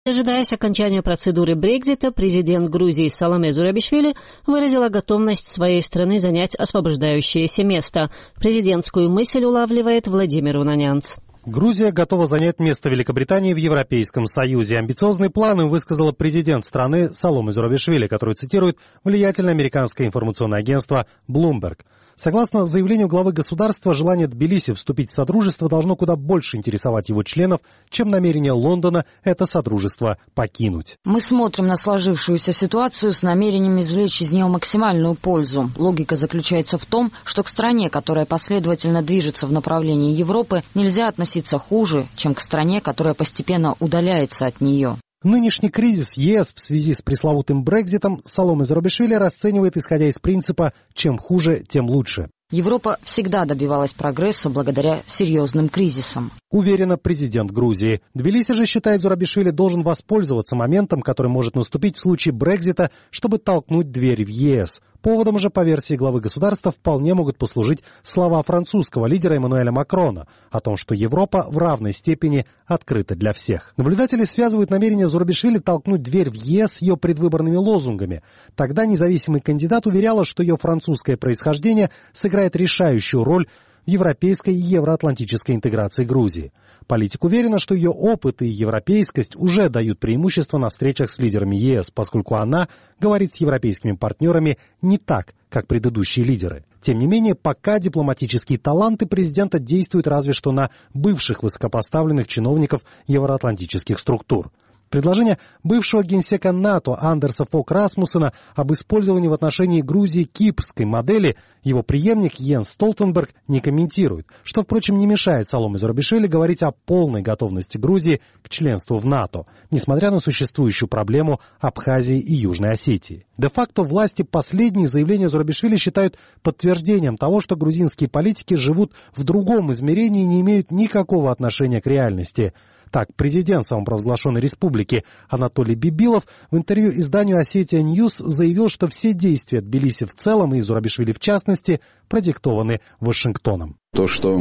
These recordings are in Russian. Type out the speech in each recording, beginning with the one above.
Дожидаясь окончания процедуры Брексита, президент Грузии Саломе Зурабишвили выразила готовность своей страны занять освобождающееся место. Президентскую мысль улавливает Владимир Унанянц. Грузия готова занять место Великобритании в Европейском Союзе. Амбициозный план им высказала президент страны Саломе Зурабишвили, который цитирует влиятельное американское информационное агентство Bloomberg. Согласно заявлению главы государства, желание Тбилиси вступить в Содружество должно куда больше интересовать его членов, чем намерение Лондона это Содружество покинуть. Мы смотрим на сложившуюся ситуацию с намерением извлечь из нее максимальную пользу. Логика заключается в том, что к стране, которая последовательно движется в направлении Европы, нельзя относиться хуже, чем к стране, которая постепенно удаляется от нее. Нынешний кризис ЕС в связи с пресловутым Брекситом Саломе Зурабишвили расценивает, исходя из принципа «чем хуже, тем лучше». Европа всегда добивалась прогресса благодаря серьезным кризисам. Уверена президент Грузии. Тбилиси же считает, Зурабишвили должен воспользоваться моментом, который может наступить в случае Брексита, чтобы толкнуть дверь в ЕС. Поводом же, по версии главы государства, вполне могут послужить слова французского лидера Эммануэля Макрона о том, что Европа в равной степени открыта для всех. Наблюдатели связывают намерение Зурабишвили толкнуть дверь в ЕС с ее предвыборными лозунгами. Тогда независимый кандидат уверяла, что ее французское происхождение сыграет решающую роль в европейской и евроатлантической интеграции Грузии. Политик уверена, что ее опыт и европейскость уже дают преимущество на встречах с лидерами ЕС, поскольку она говорит с европейскими партнерами не так, как предыдущие лидеры. Тем не менее, пока дипломатические таланты президента действуют разве что на бывших высокопоставленных чиновников евроатлантических структур. Предложение бывшего генсека НАТО Андерса Фог Расмуссена об использовании в отношении Грузии кипрской модели его преемник Йенс Столтенберг не комментирует, что, впрочем, не мешает Саломе Зурабишвили говорить о полной готовности Грузии к членству в НАТО, несмотря на существующую проблему Абхазии и Южной Осетии. Де-факто власти последние заявления Зурабишвили считают подтверждением того, что грузинские политики живут в другом измерении и не имеют никакого отношения к реальности. Так, президент самопровозглашенной республики Анатолий Бибилов в интервью изданию «Осетия Ньюс» заявил, что все действия Тбилиси в целом и Зурабишвили в частности продиктованы Вашингтоном. То, что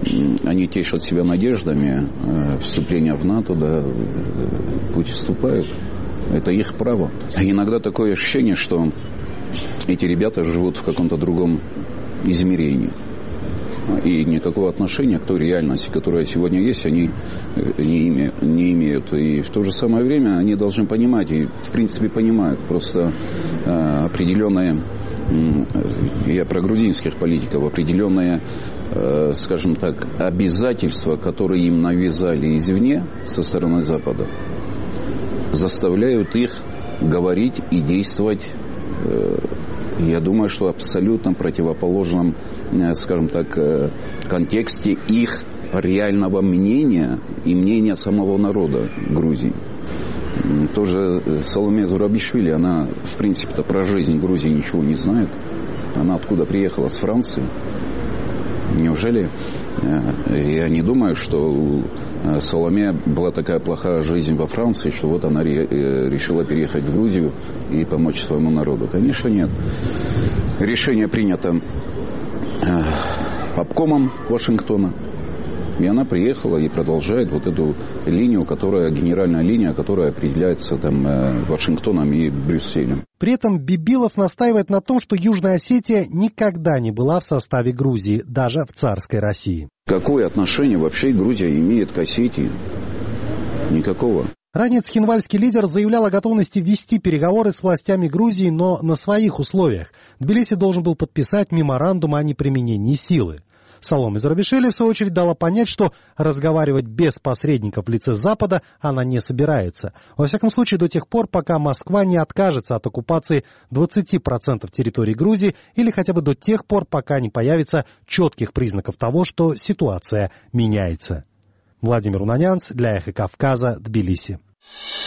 они тешат себя надеждами вступления в НАТО, да, пусть вступают, это их право. Иногда такое ощущение, что эти ребята живут в каком-то другом измерении. И никакого отношения к той реальности, которая сегодня есть, они не имеют. И в то же самое время они должны понимать, и в принципе понимают, просто определенные, я про грузинских политиков, определенные, скажем так, обязательства, которые им навязали извне со стороны Запада, заставляют их говорить и действовать, я думаю, что абсолютно противоположном, скажем так, контексте их реального мнения и мнения самого народа Грузии. Тоже Саломе Зурабишвили, она, в принципе-то, про жизнь Грузии ничего не знает. Она откуда приехала, с Франции. Неужели? Я не думаю, что у Саломе была такая плохая жизнь во Франции, что вот она решила переехать в Грузию и помочь своему народу. Конечно, нет. Решение принято обкомом Вашингтона. И она приехала и продолжает вот эту линию, которая, генеральная линия, которая определяется там Вашингтоном и Брюсселем. При этом Бибилов настаивает на том, что Южная Осетия никогда не была в составе Грузии, даже в царской России. Какое отношение вообще Грузия имеет к Осетии? Никакого. Ранее цхинвальский лидер заявлял о готовности вести переговоры с властями Грузии, но на своих условиях. Тбилиси должен был подписать меморандум о неприменении силы. Саломе Зурабишвили, в свою очередь, дала понять, что разговаривать без посредников в лице Запада она не собирается. Во всяком случае, до тех пор, пока Москва не откажется от оккупации 20% территории Грузии или хотя бы до тех пор, пока не появится четких признаков того, что ситуация меняется. Владимир Унанянц для «Эхо Кавказа», Тбилиси.